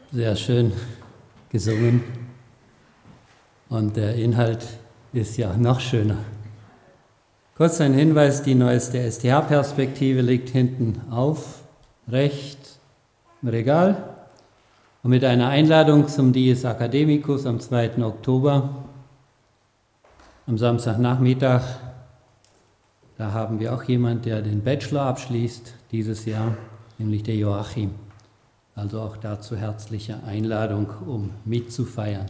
Sehr schön gesungen und der Inhalt ist ja noch schöner. Kurz ein Hinweis, die neueste STH-Perspektive liegt hinten rechts im Regal und mit einer Einladung zum Dies Academicus am 2. Oktober, am Samstagnachmittag. Da haben wir auch jemanden, der den Bachelor abschließt dieses Jahr, nämlich der Joachim. Also auch dazu herzliche Einladung, um mitzufeiern.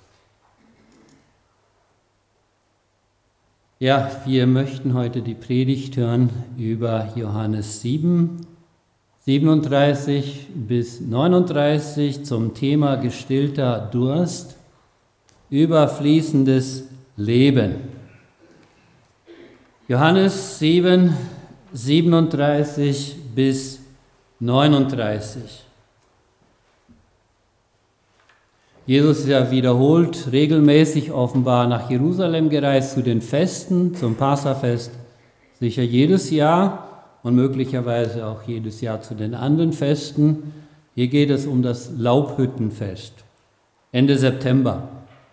Ja, wir möchten heute die Predigt hören über Johannes 7, 37 bis 39 zum Thema gestillter Durst, überfließendes Leben. Johannes 7, 37 bis 39. Jesus ist ja wiederholt, regelmäßig offenbar nach Jerusalem gereist zu den Festen, zum Passafest, sicher jedes Jahr und möglicherweise auch jedes Jahr zu den anderen Festen. Hier geht es um das Laubhüttenfest, Ende September.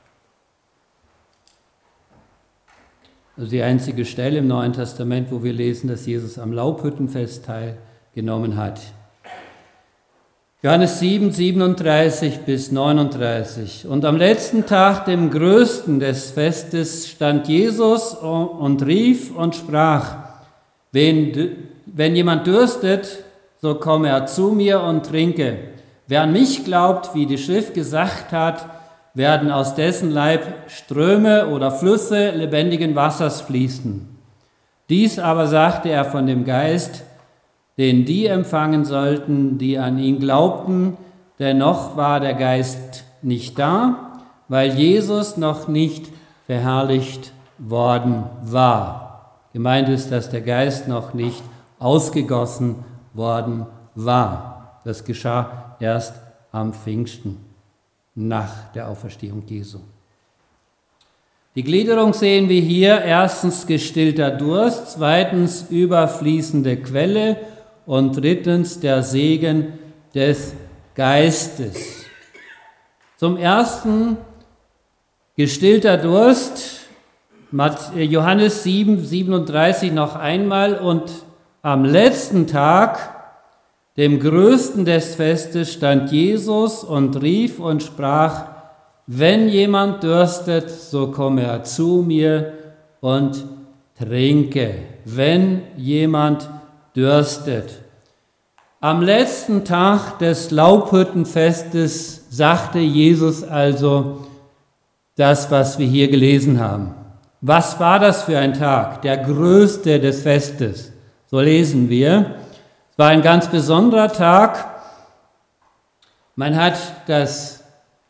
Also die einzige Stelle im Neuen Testament, wo wir lesen, dass Jesus am Laubhüttenfest teilgenommen hat. Johannes 7, 37 bis 39. Und am letzten Tag, dem größten des Festes, stand Jesus und rief und sprach, wenn jemand dürstet, so komme er zu mir und trinke. Wer an mich glaubt, wie die Schrift gesagt hat, werden aus dessen Leib Ströme oder Flüsse lebendigen Wassers fließen. Dies aber sagte er von dem Geist, den die empfangen sollten, die an ihn glaubten, denn noch war der Geist nicht da, weil Jesus noch nicht verherrlicht worden war. Gemeint ist, dass der Geist noch nicht ausgegossen worden war. Das geschah erst am Pfingsten, nach der Auferstehung Jesu. Die Gliederung sehen wir hier: erstens gestillter Durst, zweitens überfließende Quelle und drittens der Segen des Geistes. Zum ersten gestillter Durst, Johannes 7, 37 noch einmal: und am letzten Tag, dem größten des Festes, stand Jesus und rief und sprach, wenn jemand dürstet, so komme er zu mir und trinke. Wenn jemand dürstet. Am letzten Tag des Laubhüttenfestes sagte Jesus also das, was wir hier gelesen haben. Was war das für ein Tag? Der größte des Festes. So lesen wir. Es war ein ganz besonderer Tag. Man hat das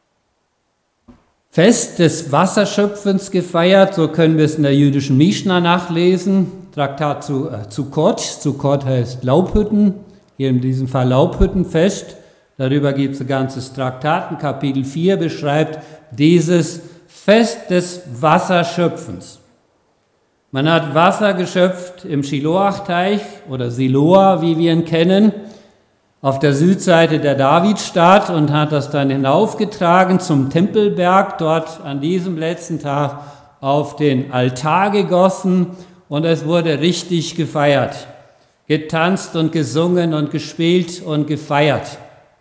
Fest des Wasserschöpfens gefeiert, so können wir es in der jüdischen Mischna nachlesen. Traktat zu Sukkot heißt Laubhütten, hier in diesem Fall Laubhüttenfest. Darüber gibt es ein ganzes Traktat. In Kapitel 4 beschreibt dieses Fest des Wasserschöpfens. Man hat Wasser geschöpft im Shiloach-Teich oder Siloa, wie wir ihn kennen, auf der Südseite der Davidstadt und hat das dann hinaufgetragen zum Tempelberg, dort an diesem letzten Tag auf den Altar gegossen und es wurde richtig gefeiert, getanzt und gesungen und gespielt und gefeiert.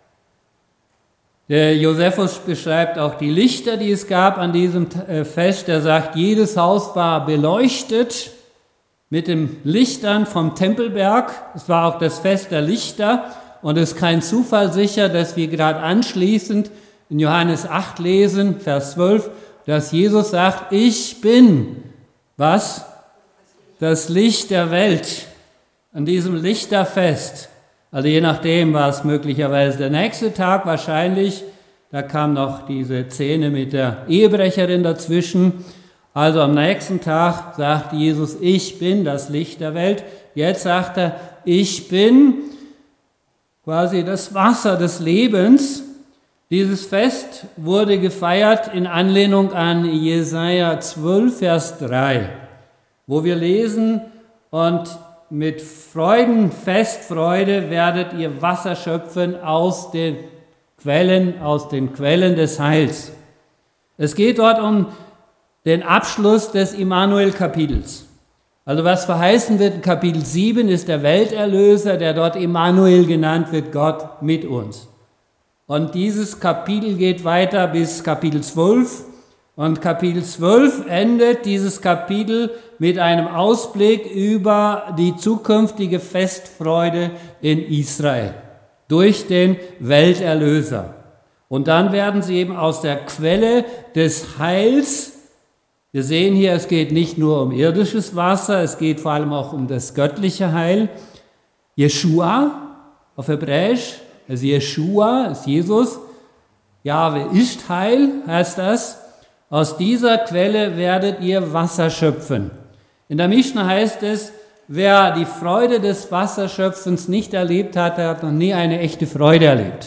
Der Josephus beschreibt auch die Lichter, die es gab an diesem Fest. Er sagt, jedes Haus war beleuchtet mit den Lichtern vom Tempelberg. Es war auch das Fest der Lichter. Und es ist kein Zufall sicher, dass wir gerade anschließend in Johannes 8 lesen, Vers 12, dass Jesus sagt, ich bin, was? Das Licht der Welt. An diesem Lichterfest. Also je nachdem war es möglicherweise der nächste Tag, wahrscheinlich. Da kam noch diese Szene mit der Ehebrecherin dazwischen. Also am nächsten Tag sagt Jesus, ich bin das Licht der Welt. Jetzt sagt er, ich bin quasi das Wasser des Lebens. Dieses Fest wurde gefeiert in Anlehnung an Jesaja 12, Vers 3, wo wir lesen, und mit Festfreude werdet ihr Wasser schöpfen aus den aus den Quellen des Heils. Es geht dort um den Abschluss des Immanuel-Kapitels. Also was verheißen wird in Kapitel 7 ist der Welterlöser, der dort Immanuel genannt wird, Gott mit uns. Und dieses Kapitel geht weiter bis Kapitel 12. Und Kapitel 12 endet dieses Kapitel mit einem Ausblick über die zukünftige Festfreude in Israel durch den Welterlöser. Und dann werden sie eben aus der Quelle des Heils, wir sehen hier, es geht nicht nur um irdisches Wasser, es geht vor allem auch um das göttliche Heil. Jeshua auf Hebräisch, also Jeshua ist Jesus, Jahwe ist Heil, heißt das. Aus dieser Quelle werdet ihr Wasser schöpfen. In der Mischna heißt es, wer die Freude des Wasserschöpfens nicht erlebt hat, der hat noch nie eine echte Freude erlebt.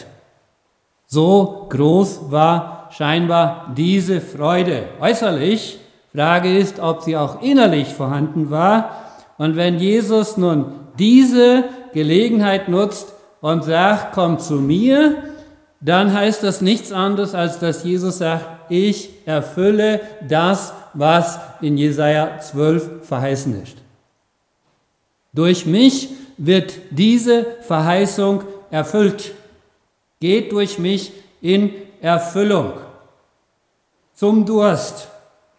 So groß war scheinbar diese Freude. Äußerlich, Frage ist, ob sie auch innerlich vorhanden war. Und wenn Jesus nun diese Gelegenheit nutzt und sagt, komm zu mir, dann heißt das nichts anderes, als dass Jesus sagt, ich erfülle das, was in Jesaja 12 verheißen ist. Durch mich wird diese Verheißung erfüllt. Geht durch mich in Erfüllung. Zum Durst.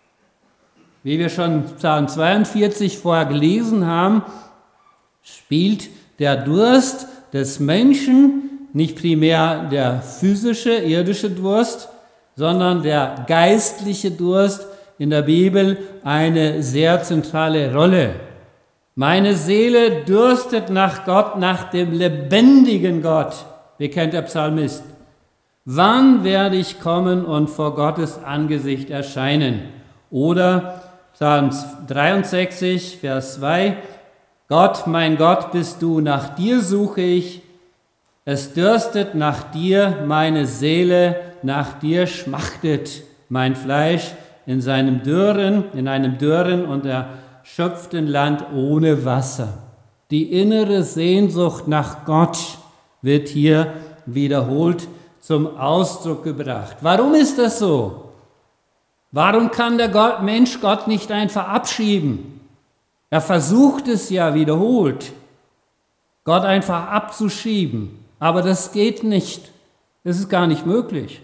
Wie wir schon Psalm 42 vorher gelesen haben, spielt der Durst des Menschen, nicht primär der physische, irdische Durst, sondern der geistliche Durst in der Bibel eine sehr zentrale Rolle. Meine Seele dürstet nach Gott, nach dem lebendigen Gott. Wie kennt der Psalmist? Wann werde ich kommen und vor Gottes Angesicht erscheinen? Oder Psalm 63, Vers 2, Gott, mein Gott, bist du, nach dir suche ich, es dürstet nach dir meine Seele, nach dir schmachtet mein Fleisch in einem dürren und erschöpften Land ohne Wasser. Die innere Sehnsucht nach Gott wird hier wiederholt zum Ausdruck gebracht. Warum ist das so? Warum kann der Mensch Gott nicht einfach abschieben? Er versucht es ja wiederholt, Gott einfach abzuschieben. Aber das geht nicht. Das ist gar nicht möglich.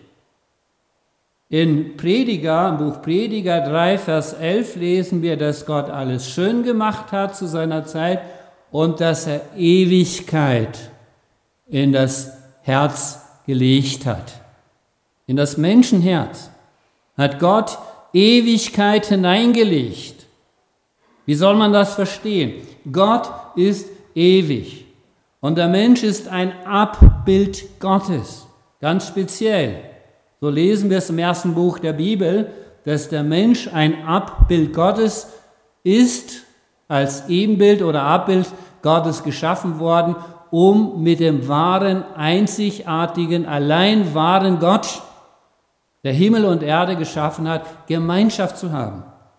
Im Buch Prediger 3, Vers 11 lesen wir, dass Gott alles schön gemacht hat zu seiner Zeit und dass er Ewigkeit in das Herz gelegt hat. In das Menschenherz hat Gott Ewigkeit hineingelegt. Wie soll man das verstehen? Gott ist ewig. Und der Mensch ist ein Abbild Gottes, ganz speziell. So lesen wir es im ersten Buch der Bibel, dass der Mensch ein Abbild Gottes ist, als Ebenbild oder Abbild Gottes geschaffen worden, um mit dem wahren, einzigartigen, allein wahren Gott, der Himmel und Erde geschaffen hat, Gemeinschaft zu haben.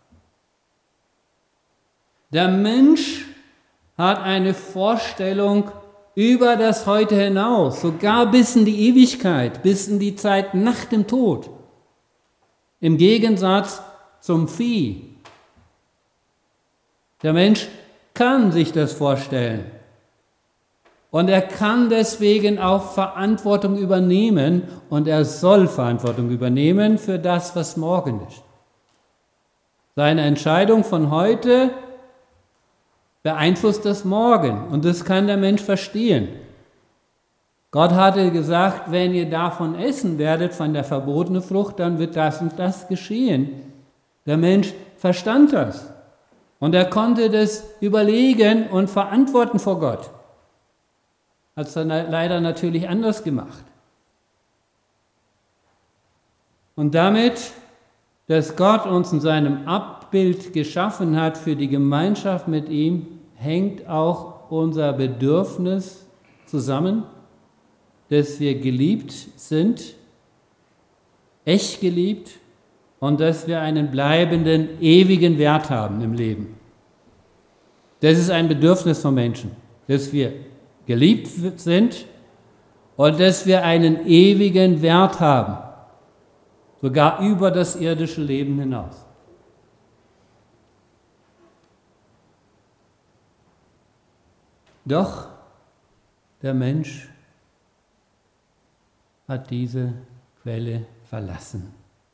Der Mensch hat eine Vorstellung über das Heute hinaus, sogar bis in die Ewigkeit, bis in die Zeit nach dem Tod. Im Gegensatz zum Vieh. Der Mensch kann sich das vorstellen. Und er kann deswegen auch Verantwortung übernehmen und er soll Verantwortung übernehmen für das, was morgen ist. Seine Entscheidung von heute beeinflusst das Morgen und das kann der Mensch verstehen. Gott hatte gesagt, wenn ihr davon essen werdet, von der verbotenen Frucht, dann wird das und das geschehen. Der Mensch verstand das und er konnte das überlegen und verantworten vor Gott. Hat es dann leider natürlich anders gemacht. Und damit, dass Gott uns in seinem Abbild geschaffen hat für die Gemeinschaft mit ihm, hängt auch unser Bedürfnis zusammen, dass wir geliebt sind, echt geliebt und dass wir einen bleibenden, ewigen Wert haben im Leben. Das ist ein Bedürfnis von Menschen, dass wir geliebt sind und dass wir einen ewigen Wert haben, sogar über das irdische Leben hinaus. Doch der Mensch hat diese Quelle verlassen.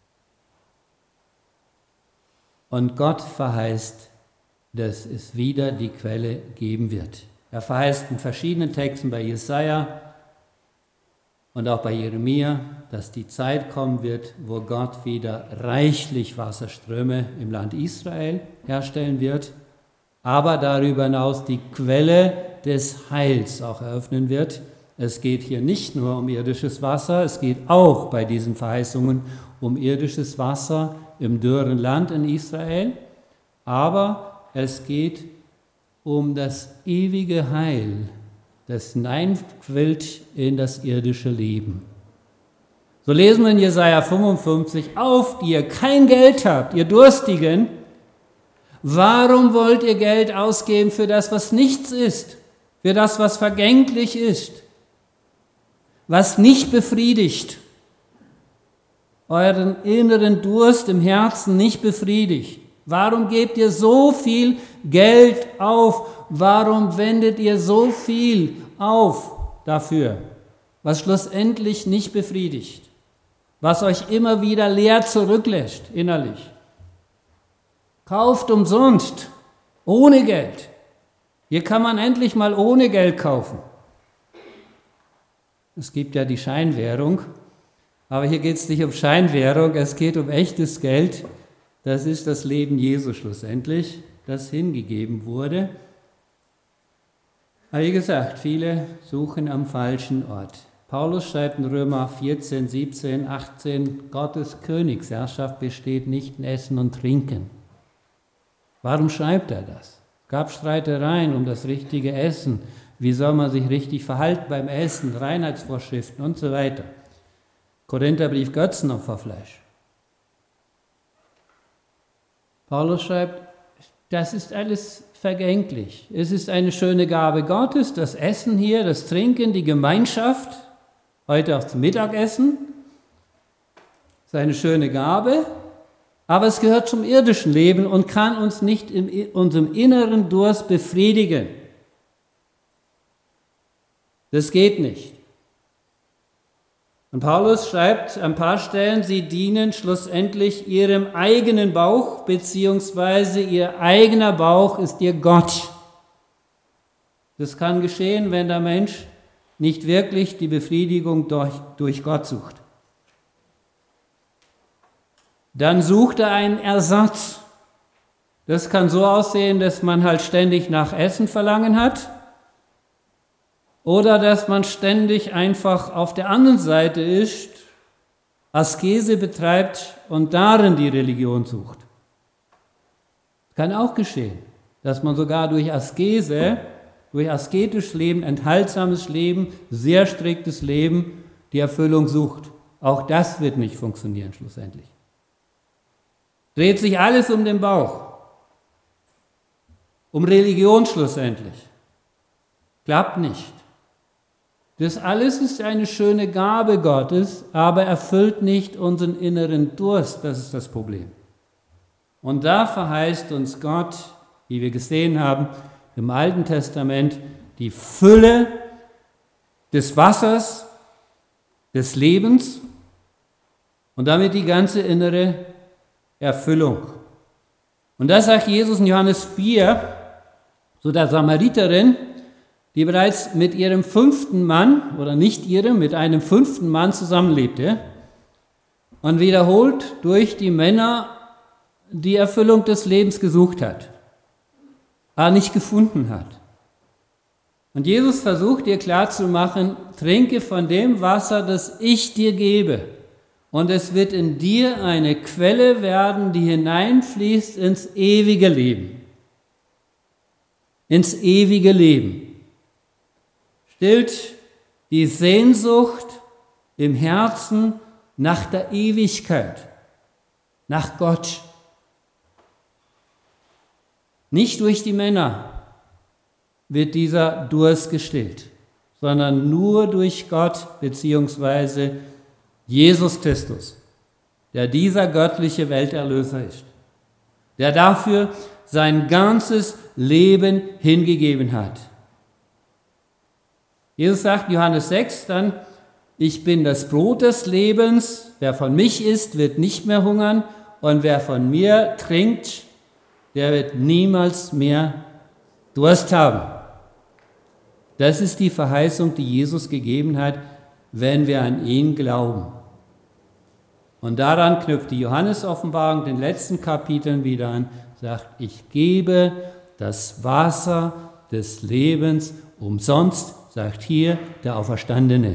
Und Gott verheißt, dass es wieder die Quelle geben wird. Er verheißt in verschiedenen Texten bei Jesaja und auch bei Jeremia, dass die Zeit kommen wird, wo Gott wieder reichlich Wasserströme im Land Israel herstellen wird, aber darüber hinaus die Quelle des Heils auch eröffnen wird. Es geht hier nicht nur um irdisches Wasser, es geht auch bei diesen Verheißungen um irdisches Wasser im dürren Land in Israel, aber es geht um das ewige Heil, das hineinquillt in das irdische Leben. So lesen wir in Jesaja 55, auf, die ihr kein Geld habt, ihr Durstigen, warum wollt ihr Geld ausgeben für das, was nichts ist, für das, was vergänglich ist, was nicht befriedigt, euren inneren Durst im Herzen nicht befriedigt? Warum gebt ihr so viel Geld auf? Warum wendet ihr so viel auf dafür, was schlussendlich nicht befriedigt, was euch immer wieder leer zurücklässt innerlich? Kauft umsonst, ohne Geld. Hier kann man endlich mal ohne Geld kaufen. Es gibt ja die Scheinwährung, aber hier geht es nicht um Scheinwährung, es geht um echtes Geld. Das ist das Leben Jesu schlussendlich, das hingegeben wurde. Aber wie gesagt, viele suchen am falschen Ort. Paulus schreibt in Römer 14, 17, 18, Gottes Königsherrschaft besteht nicht in Essen und Trinken. Warum schreibt er das? Es gab Streitereien um das richtige Essen. Wie soll man sich richtig verhalten beim Essen, Reinheitsvorschriften und so weiter. Korintherbrief Götzenopferfleisch. Paulus schreibt, das ist alles vergänglich. Es ist eine schöne Gabe Gottes, das Essen hier, das Trinken, die Gemeinschaft, heute auch zum Mittagessen. Das ist eine schöne Gabe, aber es gehört zum irdischen Leben und kann uns nicht in unserem inneren Durst befriedigen. Das geht nicht. Und Paulus schreibt an ein paar Stellen, sie dienen schlussendlich ihrem eigenen Bauch, beziehungsweise ihr eigener Bauch ist ihr Gott. Das kann geschehen, wenn der Mensch nicht wirklich die Befriedigung durch Gott sucht. Dann sucht er einen Ersatz. Das kann so aussehen, dass man halt ständig nach Essen verlangen hat. Oder dass man ständig einfach auf der anderen Seite ist, Askese betreibt und darin die Religion sucht. Kann auch geschehen, dass man sogar durch Askese, durch asketisches Leben, enthaltsames Leben, sehr striktes Leben die Erfüllung sucht. Auch das wird nicht funktionieren schlussendlich. Dreht sich alles um den Bauch, um Religion schlussendlich. Klappt nicht. Das alles ist eine schöne Gabe Gottes, aber erfüllt nicht unseren inneren Durst, das ist das Problem. Und da verheißt uns Gott, wie wir gesehen haben, im Alten Testament die Fülle des Wassers, des Lebens und damit die ganze innere Erfüllung. Und das sagt Jesus in Johannes 4 zu der Samariterin, die bereits mit ihrem 5. Mann, oder nicht ihrem, mit einem 5. Mann zusammenlebte und wiederholt durch die Männer die Erfüllung des Lebens gesucht hat, aber nicht gefunden hat. Und Jesus versucht ihr klarzumachen, trinke von dem Wasser, das ich dir gebe, und es wird in dir eine Quelle werden, die hineinfließt ins ewige Leben. Ins ewige Leben. Stillt die Sehnsucht im Herzen nach der Ewigkeit, nach Gott. Nicht durch die Männer wird dieser Durst gestillt, sondern nur durch Gott bzw. Jesus Christus, der dieser göttliche Welterlöser ist, der dafür sein ganzes Leben hingegeben hat. Jesus sagt in Johannes 6 dann, ich bin das Brot des Lebens, wer von mich isst, wird nicht mehr hungern und wer von mir trinkt, der wird niemals mehr Durst haben. Das ist die Verheißung, die Jesus gegeben hat, wenn wir an ihn glauben. Und daran knüpft die Johannes-Offenbarung den letzten Kapiteln wieder an, sagt, ich gebe das Wasser des Lebens umsonst, sagt hier der Auferstandene.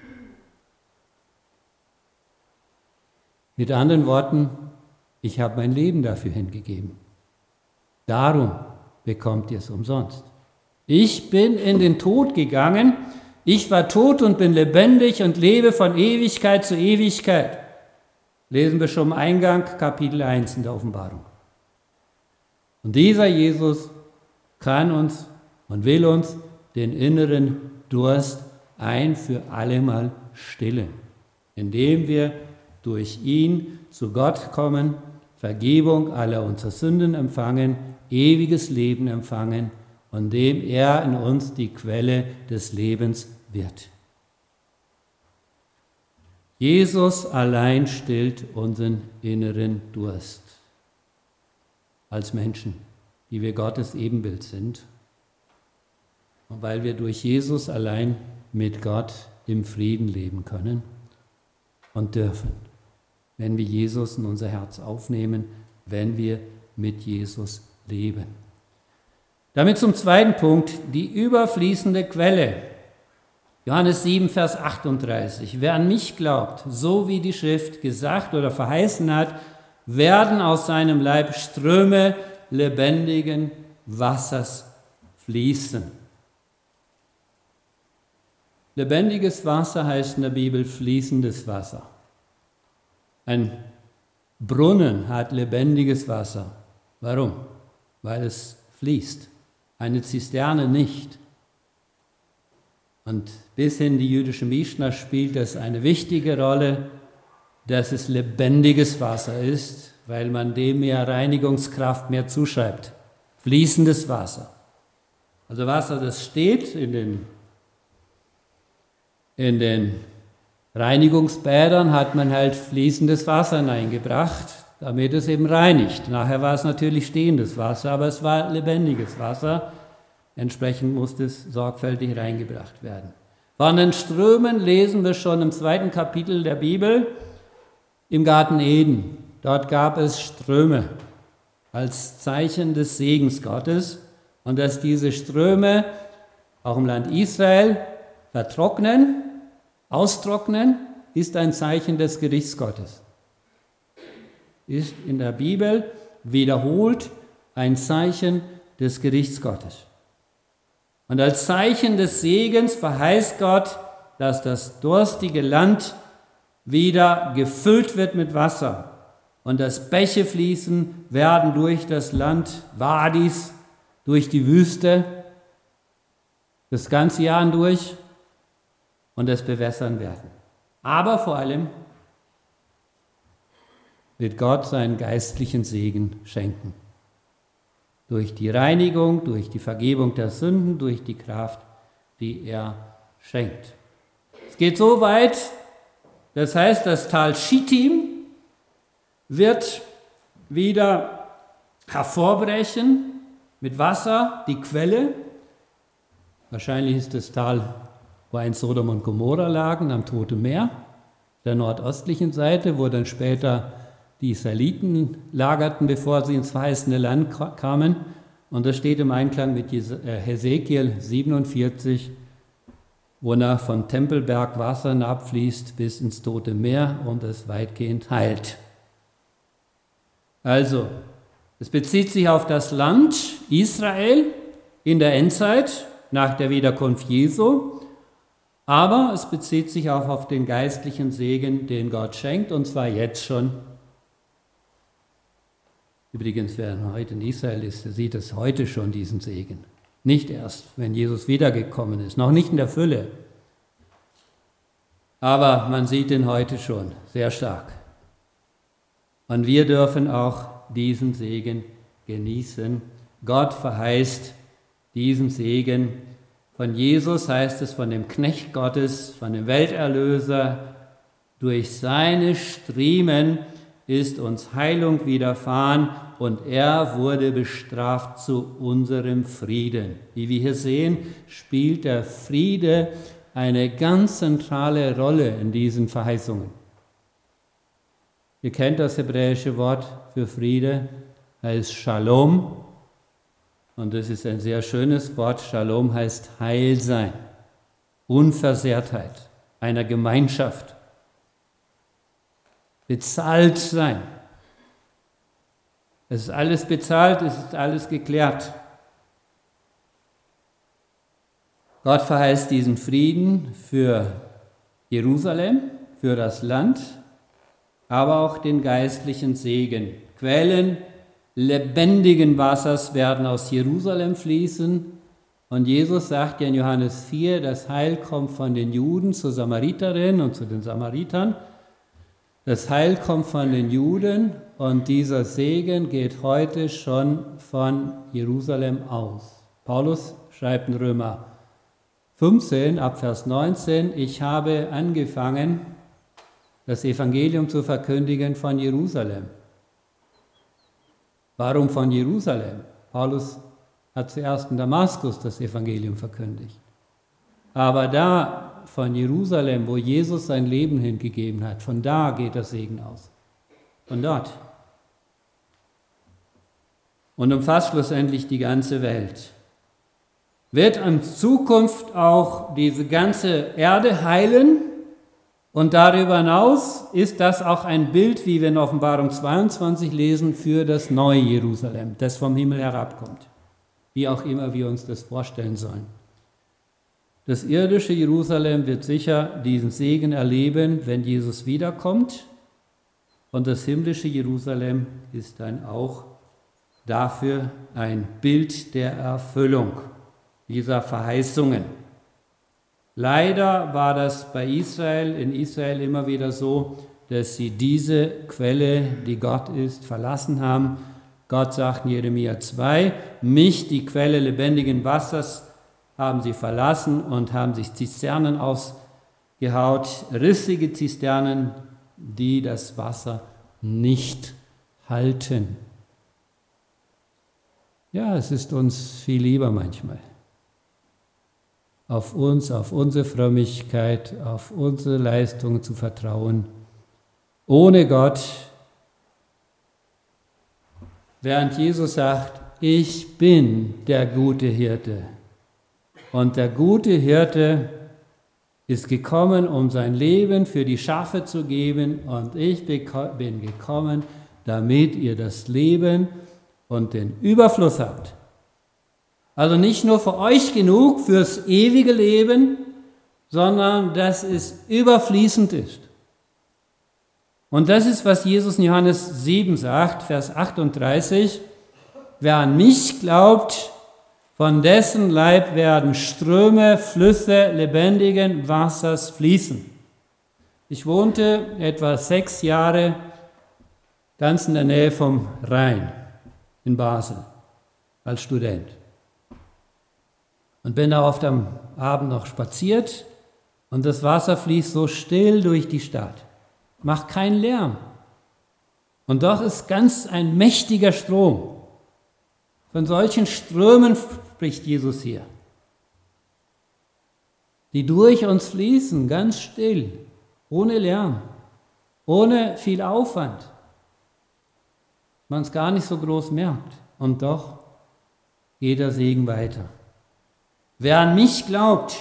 Mit anderen Worten, ich habe mein Leben dafür hingegeben. Darum bekommt ihr es umsonst. Ich bin in den Tod gegangen, ich war tot und bin lebendig und lebe von Ewigkeit zu Ewigkeit. Lesen wir schon im Eingang, Kapitel 1 in der Offenbarung. Und dieser Jesus kann uns und will uns den inneren Durst ein für allemal stillen, indem wir durch ihn zu Gott kommen, Vergebung aller unserer Sünden empfangen, ewiges Leben empfangen, und dem er in uns die Quelle des Lebens wird. Jesus allein stillt unseren inneren Durst als Menschen, die wir Gottes Ebenbild sind. Und weil wir durch Jesus allein mit Gott im Frieden leben können und dürfen, wenn wir Jesus in unser Herz aufnehmen, wenn wir mit Jesus leben. Damit zum zweiten Punkt, die überfließende Quelle. Johannes 7, Vers 38. Wer an mich glaubt, so wie die Schrift gesagt oder verheißen hat, werden aus seinem Leib Ströme lebendigen Wassers fließen. Lebendiges Wasser heißt in der Bibel fließendes Wasser. Ein Brunnen hat lebendiges Wasser. Warum? Weil es fließt. Eine Zisterne nicht. Und bis in die jüdische Mischna spielt das eine wichtige Rolle, dass es lebendiges Wasser ist, weil man dem mehr Reinigungskraft mehr zuschreibt. Fließendes Wasser. Also Wasser, das steht in den Reinigungsbädern, hat man halt fließendes Wasser hineingebracht, damit es eben reinigt. Nachher war es natürlich stehendes Wasser, aber es war lebendiges Wasser. Entsprechend musste es sorgfältig reingebracht werden. Von den Strömen lesen wir schon im 2. Kapitel der Bibel im Garten Eden. Dort gab es Ströme als Zeichen des Segens Gottes und dass diese Ströme auch im Land Israel austrocknen, ist ein Zeichen des Gerichts Gottes. Ist in der Bibel wiederholt ein Zeichen des Gerichts Gottes. Und als Zeichen des Segens verheißt Gott, dass das durstige Land wieder gefüllt wird mit Wasser und dass Bäche fließen werden durch das Land, Wadis, durch die Wüste, das ganze Jahr hindurch und es bewässern werden. Aber vor allem wird Gott seinen geistlichen Segen schenken. Durch die Reinigung, durch die Vergebung der Sünden, durch die Kraft, die er schenkt. Es geht so weit, das heißt, das Tal Schittim wird wieder hervorbrechen mit Wasser, die Quelle. Wahrscheinlich ist das Tal, wo einst Sodom und Gomorra lagen, am Toten Meer, der nordöstlichen Seite, wo dann später die Israeliten lagerten, bevor sie ins verheißene Land kamen. Und das steht im Einklang mit Hesekiel 47, wonach vom Tempelberg Wasser abfließt bis ins Tote Meer und es weitgehend heilt. Also, es bezieht sich auf das Land Israel in der Endzeit, nach der Wiederkunft Jesu, aber es bezieht sich auch auf den geistlichen Segen, den Gott schenkt, und zwar jetzt schon. Übrigens, wer heute in Israel ist, der sieht es heute schon, diesen Segen. Nicht erst, wenn Jesus wiedergekommen ist, noch nicht in der Fülle. Aber man sieht ihn heute schon sehr stark. Und wir dürfen auch diesen Segen genießen. Gott verheißt diesen Segen. Von Jesus heißt es, von dem Knecht Gottes, von dem Welterlöser. Durch seine Striemen ist uns Heilung widerfahren und er wurde bestraft zu unserem Frieden. Wie wir hier sehen, spielt der Friede eine ganz zentrale Rolle in diesen Verheißungen. Ihr kennt das hebräische Wort für Friede, heißt Shalom. Und das ist ein sehr schönes Wort. Shalom heißt Heilsein, Unversehrtheit einer Gemeinschaft, bezahlt sein. Es ist alles bezahlt, es ist alles geklärt. Gott verheißt diesen Frieden für Jerusalem, für das Land, aber auch den geistlichen Segen. Quellen lebendigen Wassers werden aus Jerusalem fließen. Und Jesus sagt ja in Johannes 4, das Heil kommt von den Juden zur Samariterin und zu den Samaritern. Das Heil kommt von den Juden und dieser Segen geht heute schon von Jerusalem aus. Paulus schreibt in Römer 15 ab Vers 19, ich habe angefangen, das Evangelium zu verkündigen von Jerusalem. Warum von Jerusalem? Paulus hat zuerst in Damaskus das Evangelium verkündigt. Aber da von Jerusalem, wo Jesus sein Leben hingegeben hat, von da geht der Segen aus. Von dort. Und umfasst schlussendlich die ganze Welt. Wird in Zukunft auch diese ganze Erde heilen? Und darüber hinaus ist das auch ein Bild, wie wir in Offenbarung 22 lesen, für das neue Jerusalem, das vom Himmel herabkommt. Wie auch immer wir uns das vorstellen sollen. Das irdische Jerusalem wird sicher diesen Segen erleben, wenn Jesus wiederkommt. Und das himmlische Jerusalem ist dann auch dafür ein Bild der Erfüllung dieser Verheißungen. Leider war das in Israel immer wieder so, dass sie diese Quelle, die Gott ist, verlassen haben. Gott sagt in Jeremia 2, mich, die Quelle lebendigen Wassers, haben sie verlassen und haben sich Zisternen ausgehaut, rissige Zisternen, die das Wasser nicht halten. Ja, es ist uns viel lieber manchmal. Auf uns, auf unsere Frömmigkeit, auf unsere Leistungen zu vertrauen, ohne Gott. Während Jesus sagt, ich bin der gute Hirte. Und der gute Hirte ist gekommen, um sein Leben für die Schafe zu geben. Und ich bin gekommen, damit ihr das Leben und den Überfluss habt. Also nicht nur für euch genug, fürs ewige Leben, sondern dass es überfließend ist. Und das ist, was Jesus in Johannes 7 sagt, Vers 38. Wer an mich glaubt, von dessen Leib werden Ströme, Flüsse lebendigen Wassers fließen. Ich wohnte etwa 6 Jahre ganz in der Nähe vom Rhein in Basel als Student. Und bin da oft am Abend noch spaziert und das Wasser fließt so still durch die Stadt. Macht keinen Lärm. Und doch ist ganz ein mächtiger Strom. Von solchen Strömen spricht Jesus hier. Die durch uns fließen, ganz still, ohne Lärm, ohne viel Aufwand. Man es gar nicht so groß merkt. Und doch geht der Segen weiter. Wer an mich glaubt,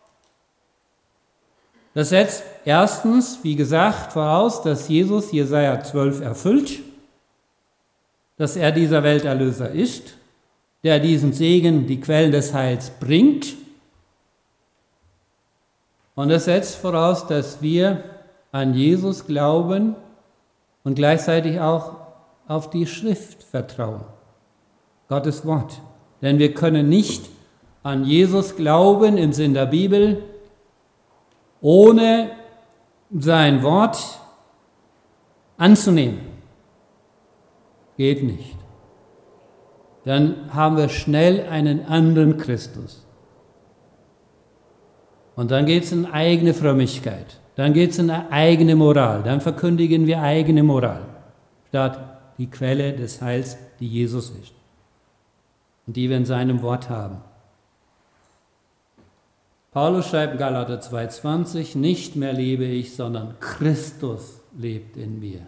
das setzt erstens, wie gesagt, voraus, dass Jesus Jesaja 12 erfüllt, dass er dieser Welterlöser ist, der diesen Segen, die Quellen des Heils bringt. Und es setzt voraus, dass wir an Jesus glauben und gleichzeitig auch auf die Schrift vertrauen, Gottes Wort. Denn wir können nicht an Jesus glauben im Sinn der Bibel, ohne sein Wort anzunehmen. Geht nicht. Dann haben wir schnell einen anderen Christus. Und dann geht es in eigene Frömmigkeit. Dann geht es in eine eigene Moral. Dann verkündigen wir eigene Moral, statt die Quelle des Heils, die Jesus ist und die wir in seinem Wort haben. Paulus schreibt in Galater 2,20, nicht mehr lebe ich, sondern Christus lebt in mir.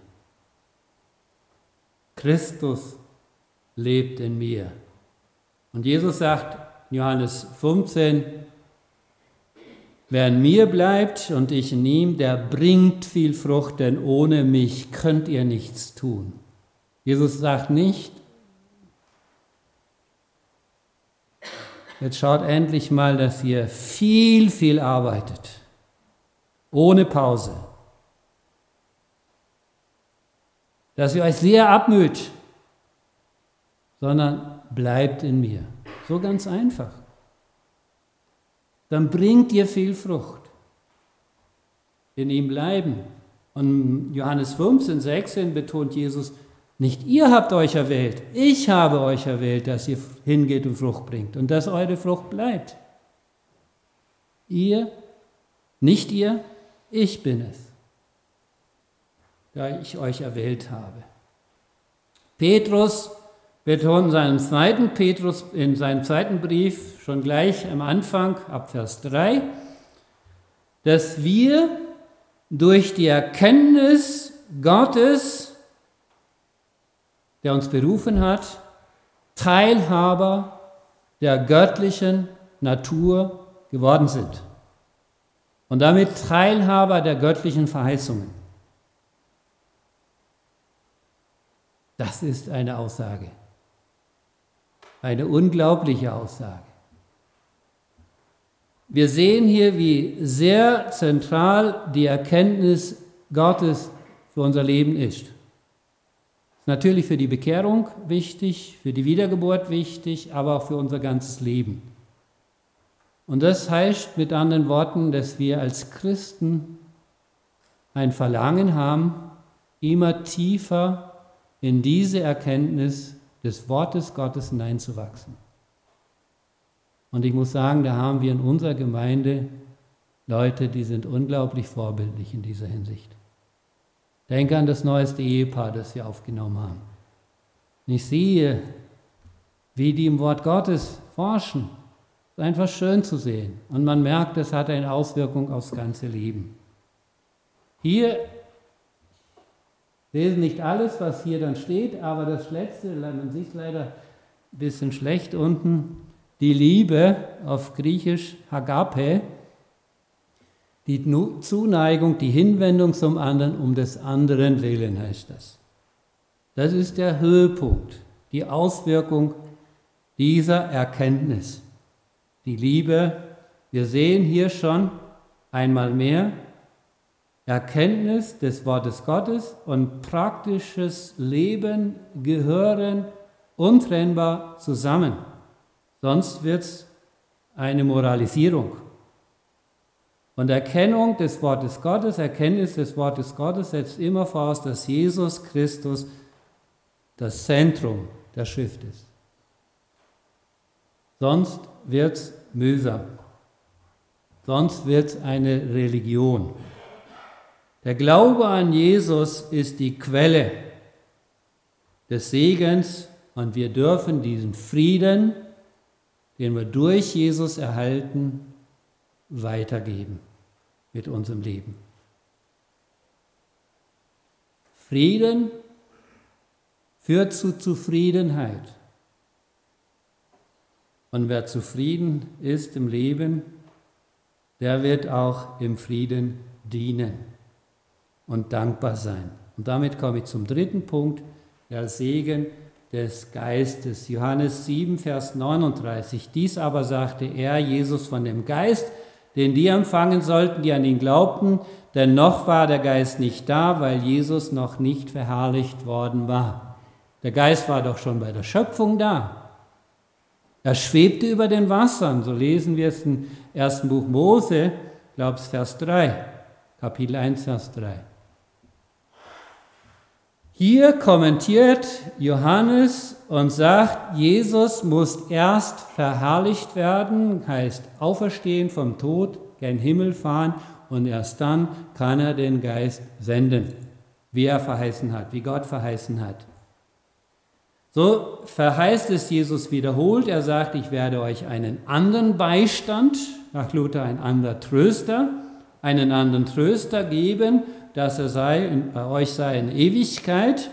Christus lebt in mir. Und Jesus sagt in Johannes 15, wer in mir bleibt und ich in ihm, der bringt viel Frucht, denn ohne mich könnt ihr nichts tun. Jesus sagt nicht, jetzt schaut endlich mal, dass ihr viel arbeitet, ohne Pause. Dass ihr euch sehr abmüht, sondern bleibt in mir. So ganz einfach. Dann bringt ihr viel Frucht. In ihm bleiben. Und Johannes 15, 16 betont Jesus, nicht ihr habt euch erwählt, ich habe euch erwählt, dass ihr hingeht und Frucht bringt und dass eure Frucht bleibt. Ihr, nicht ihr, ich bin es, da ich euch erwählt habe. Petrus betont in seinem zweiten Brief schon gleich am Anfang, ab Vers 3, dass wir durch die Erkenntnis Gottes, der uns berufen hat, Teilhaber der göttlichen Natur geworden sind und damit Teilhaber der göttlichen Verheißungen. Das ist eine Aussage, eine unglaubliche Aussage. Wir sehen hier, wie sehr zentral die Erkenntnis Gottes für unser Leben ist. Natürlich für die Bekehrung wichtig, für die Wiedergeburt wichtig, aber auch für unser ganzes Leben. Und das heißt mit anderen Worten, dass wir als Christen ein Verlangen haben, immer tiefer in diese Erkenntnis des Wortes Gottes hineinzuwachsen. Und ich muss sagen, da haben wir in unserer Gemeinde Leute, die sind unglaublich vorbildlich in dieser Hinsicht. Denke an das neueste Ehepaar, das wir aufgenommen haben. Und ich sehe, wie die im Wort Gottes forschen. Es ist einfach schön zu sehen. Und man merkt, das hat eine Auswirkung aufs ganze Leben. Hier lesen nicht alles, was hier dann steht, aber das Letzte, man sieht es leider ein bisschen schlecht unten, die Liebe, auf Griechisch Agape, die Zuneigung, die Hinwendung zum anderen, um des anderen willen heißt das. Das ist der Höhepunkt, die Auswirkung dieser Erkenntnis. Die Liebe, wir sehen hier schon einmal mehr, Erkenntnis des Wortes Gottes und praktisches Leben gehören untrennbar zusammen. Sonst wird es eine Moralisierung. Und Erkennung des Wortes Gottes, Erkenntnis des Wortes Gottes setzt immer voraus, dass Jesus Christus das Zentrum der Schrift ist. Sonst wird es mühsam. Sonst wird es eine Religion. Der Glaube an Jesus ist die Quelle des Segens und wir dürfen diesen Frieden, den wir durch Jesus erhalten, weitergeben mit unserem Leben. Frieden führt zu Zufriedenheit. Und wer zufrieden ist im Leben, der wird auch im Frieden dienen und dankbar sein. Und damit komme ich zum dritten Punkt, der Segen des Geistes. Johannes 7, Vers 39. Dies aber sagte er, Jesus, von dem Geist, den die empfangen sollten, die an ihn glaubten, denn noch war der Geist nicht da, weil Jesus noch nicht verherrlicht worden war. Der Geist war doch schon bei der Schöpfung da. Er schwebte über den Wassern, so lesen wir es im ersten Buch Mose, ich glaube es Vers 3, Kapitel 1, Vers 3. Hier kommentiert Johannes und sagt, Jesus muss erst verherrlicht werden, heißt auferstehen vom Tod, gen Himmel fahren und erst dann kann er den Geist senden, wie er verheißen hat, wie Gott verheißen hat. So verheißt es Jesus wiederholt, er sagt, ich werde euch einen anderen Beistand, nach Luther ein anderer Tröster, einen anderen Tröster geben, dass er bei euch sei in Ewigkeit.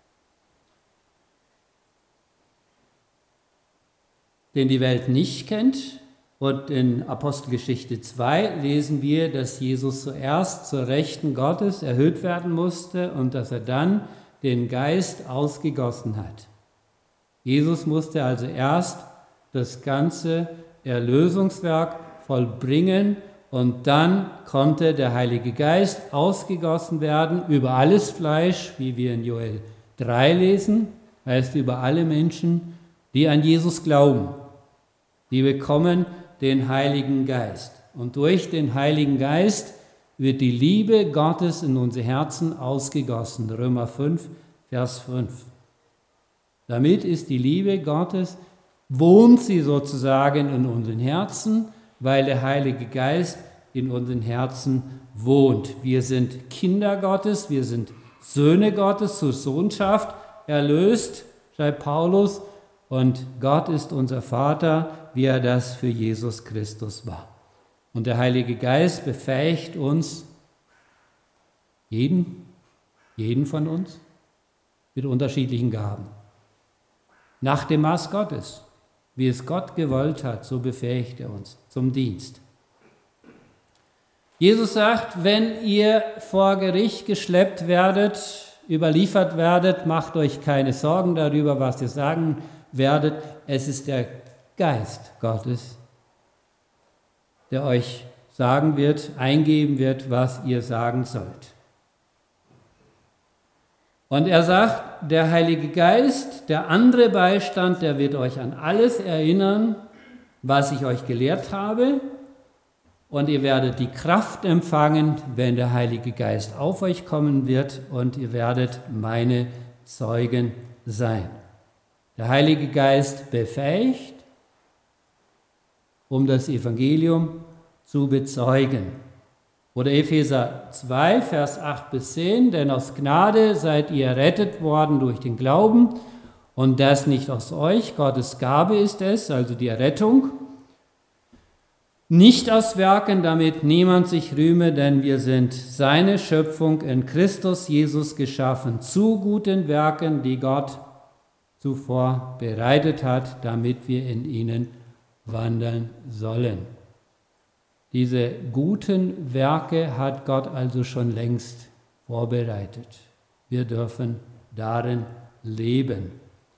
Den die Welt nicht kennt. Und in Apostelgeschichte 2 lesen wir, dass Jesus zuerst zur Rechten Gottes erhöht werden musste und dass er dann den Geist ausgegossen hat. Jesus musste also erst das ganze Erlösungswerk vollbringen und dann konnte der Heilige Geist ausgegossen werden über alles Fleisch, wie wir in Joel 3 lesen, heißt über alle Menschen, die an Jesus glauben. Die bekommen den Heiligen Geist. Und durch den Heiligen Geist wird die Liebe Gottes in unsere Herzen ausgegossen. Römer 5, Vers 5. Damit ist die Liebe Gottes, wohnt sie sozusagen in unseren Herzen, weil der Heilige Geist in unseren Herzen wohnt. Wir sind Kinder Gottes, wir sind Söhne Gottes zur Sohnschaft erlöst, schreibt Paulus, und Gott ist unser Vater, wie er das für Jesus Christus war. Und der Heilige Geist befähigt uns, jeden von uns, mit unterschiedlichen Gaben. Nach dem Maß Gottes. Wie es Gott gewollt hat, so befähigt er uns zum Dienst. Jesus sagt, wenn ihr vor Gericht geschleppt werdet, überliefert werdet, macht euch keine Sorgen darüber, was ihr sagen werdet. Es ist der Geist Gottes, der euch sagen wird, eingeben wird, was ihr sagen sollt. Und er sagt, der Heilige Geist, der andere Beistand, der wird euch an alles erinnern, was ich euch gelehrt habe. Und ihr werdet die Kraft empfangen, wenn der Heilige Geist auf euch kommen wird, und ihr werdet meine Zeugen sein. Der Heilige Geist befähigt, um das Evangelium zu bezeugen. Oder Epheser 2, Vers 8 bis 10, denn aus Gnade seid ihr errettet worden durch den Glauben, und das nicht aus euch, Gottes Gabe ist es, also die Errettung, nicht aus Werken, damit niemand sich rühme, denn wir sind seine Schöpfung in Christus Jesus geschaffen, zu guten Werken, die Gott zuvor bereitet hat, damit wir in ihnen wandeln sollen. Diese guten Werke hat Gott also schon längst vorbereitet. Wir dürfen darin leben.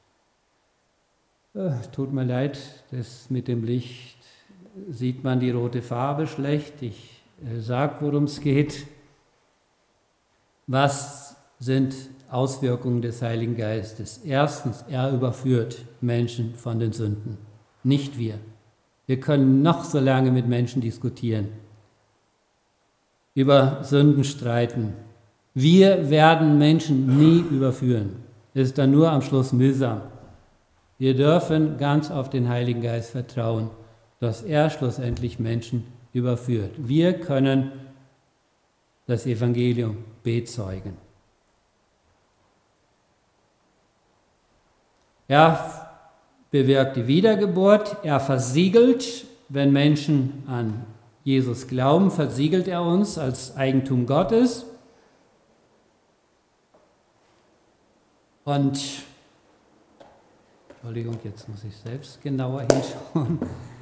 Tut mir leid, das mit dem Licht sieht man die rote Farbe schlecht. Ich sage, worum es geht. Was sind Auswirkungen des Heiligen Geistes? Erstens, er überführt Menschen von den Sünden, nicht wir. Wir können noch so lange mit Menschen diskutieren, über Sünden streiten. Wir werden Menschen nie überführen. Es ist dann nur am Schluss mühsam. Wir dürfen ganz auf den Heiligen Geist vertrauen, dass er schlussendlich Menschen überführt. Wir können das Evangelium bezeugen. Er bewirkt die Wiedergeburt, er versiegelt, wenn Menschen an Jesus glauben, versiegelt er uns als Eigentum Gottes. Und, Entschuldigung, jetzt muss ich selbst genauer hinschauen.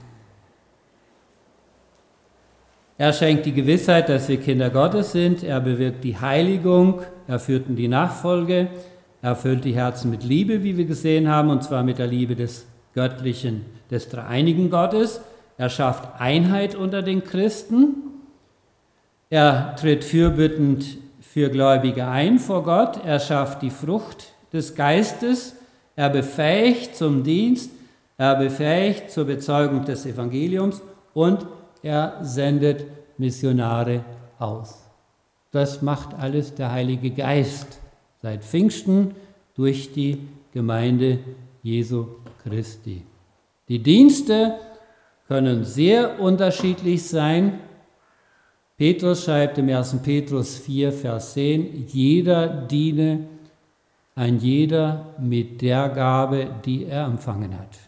Er schenkt die Gewissheit, dass wir Kinder Gottes sind, er bewirkt die Heiligung, er führt in die Nachfolge, er erfüllt die Herzen mit Liebe, wie wir gesehen haben, und zwar mit der Liebe des Göttlichen, des dreieinigen Gottes. Er schafft Einheit unter den Christen. Er tritt fürbittend für Gläubige ein vor Gott. Er schafft die Frucht des Geistes. Er befähigt zum Dienst. er befähigt zur Bezeugung des Evangeliums und er sendet Missionare aus. Das macht alles der Heilige Geist seit Pfingsten durch die Gemeinde Jesu Christi. Die Dienste können sehr unterschiedlich sein. Petrus schreibt im 1. Petrus 4, Vers 10, jeder diene, ein jeder mit der Gabe, die er empfangen hat.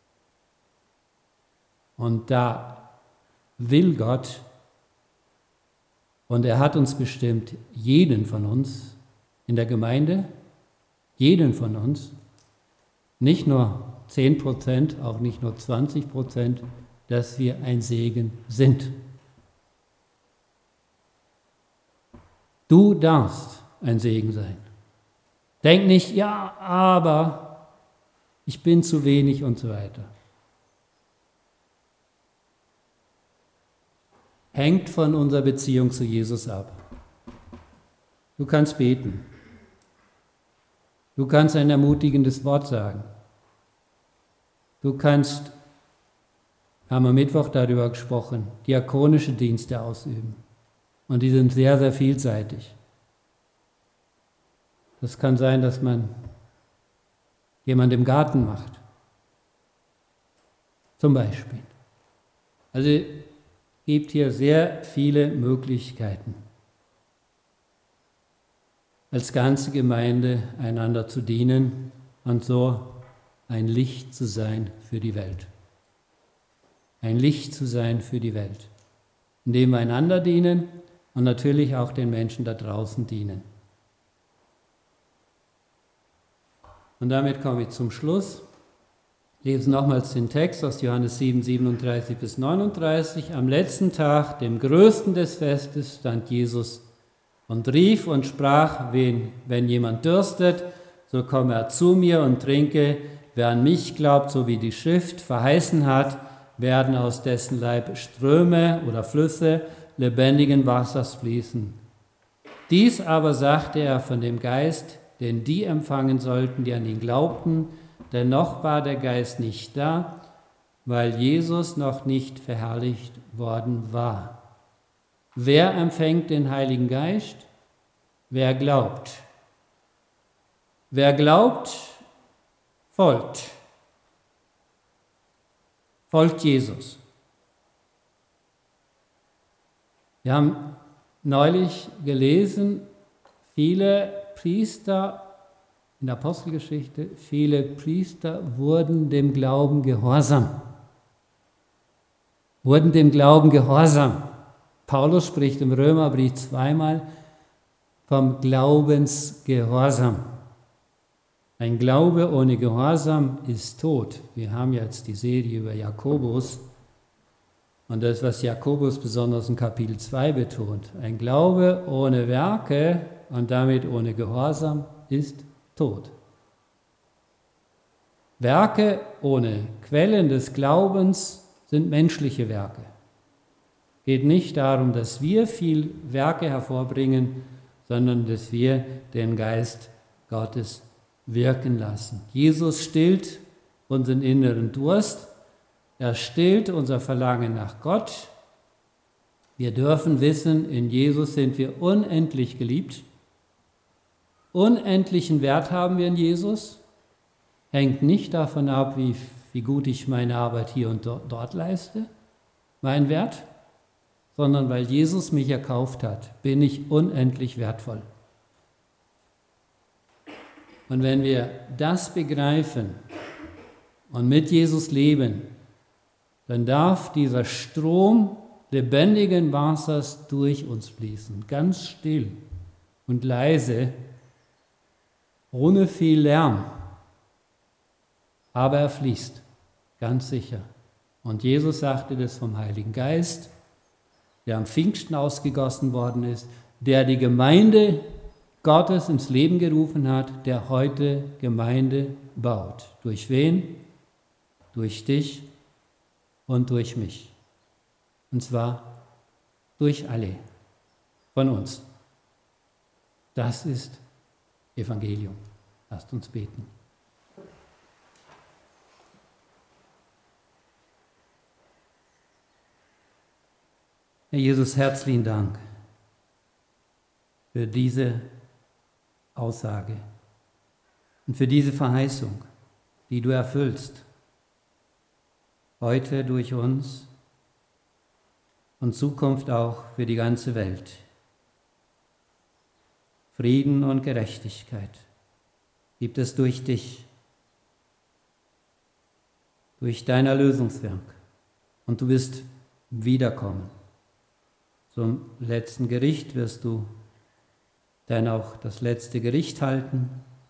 Und da will Gott, und er hat uns bestimmt, jeden von uns in der Gemeinde, jeden von uns, nicht nur 10%, auch nicht nur 20%, dass wir ein Segen sind. Du darfst ein Segen sein. Denk nicht, ja, aber ich bin zu wenig und so weiter. Hängt von unserer Beziehung zu Jesus ab. Du kannst beten. Du kannst ein ermutigendes Wort sagen. Du kannst, haben am Mittwoch darüber gesprochen, diakonische Dienste ausüben. Und die sind sehr, sehr vielseitig. Das kann sein, dass man jemand im Garten macht. Zum Beispiel. Also es gibt hier sehr viele Möglichkeiten, als ganze Gemeinde einander zu dienen und so ein Licht zu sein für die Welt. Ein Licht zu sein für die Welt, indem wir einander dienen und natürlich auch den Menschen da draußen dienen. Und damit komme ich zum Schluss. Ich lese nochmals den Text aus Johannes 7, 37 bis 39. Am letzten Tag, dem größten des Festes, stand Jesus und rief und sprach, wenn jemand dürstet, so komme er zu mir und trinke. Wer an mich glaubt, so wie die Schrift verheißen hat, werden aus dessen Leib Ströme oder Flüsse lebendigen Wassers fließen. Dies aber sagte er von dem Geist, den die empfangen sollten, die an ihn glaubten, denn noch war der Geist nicht da, weil Jesus noch nicht verherrlicht worden war. Wer empfängt den Heiligen Geist? Wer glaubt. Wer glaubt, folgt. Folgt Jesus. Wir haben neulich gelesen, viele Priester in der Apostelgeschichte, viele Priester wurden dem Glauben gehorsam. Wurden dem Glauben gehorsam. Paulus spricht im Römerbrief zweimal vom Glaubensgehorsam. Ein Glaube ohne Gehorsam ist tot. Wir haben jetzt die Serie über Jakobus und das, was Jakobus besonders in Kapitel 2 betont. Ein Glaube ohne Werke und damit ohne Gehorsam ist tot. Werke ohne Quellen des Glaubens sind menschliche Werke. Es geht nicht darum, dass wir viel Werke hervorbringen, sondern dass wir den Geist Gottes wirken lassen. Jesus stillt unseren inneren Durst, er stillt unser Verlangen nach Gott. Wir dürfen wissen, in Jesus sind wir unendlich geliebt. Unendlichen Wert haben wir in Jesus. Hängt nicht davon ab, wie gut ich meine Arbeit hier und dort leiste, mein Wert, sondern weil Jesus mich erkauft hat, bin ich unendlich wertvoll. Und wenn wir das begreifen und mit Jesus leben, dann darf dieser Strom lebendigen Wassers durch uns fließen, ganz still und leise, ohne viel Lärm. Aber er fließt, ganz sicher. Und Jesus sagte das vom Heiligen Geist, der am Pfingsten ausgegossen worden ist, der die Gemeinde Gottes ins Leben gerufen hat, der heute Gemeinde baut. Durch wen? Durch dich und durch mich. Und zwar durch alle von uns. Das ist Evangelium. Lasst uns beten. Herr Jesus, herzlichen Dank für diese Aussage und für diese Verheißung, die du erfüllst, heute durch uns und Zukunft auch für die ganze Welt. Frieden und Gerechtigkeit gibt es durch dich, durch dein Erlösungswerk. Und du wirst wiederkommen. Zum letzten Gericht wirst du dann auch das letzte Gericht halten.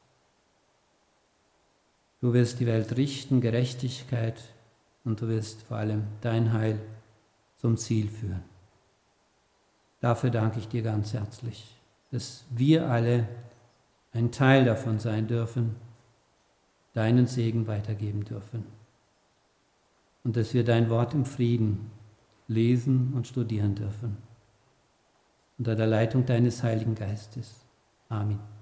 Du wirst die Welt richten, Gerechtigkeit, und du wirst vor allem dein Heil zum Ziel führen. Dafür danke ich dir ganz herzlich, dass wir alle ein Teil davon sein dürfen, deinen Segen weitergeben dürfen und dass wir dein Wort im Frieden lesen und studieren dürfen, unter der Leitung deines Heiligen Geistes. Amen.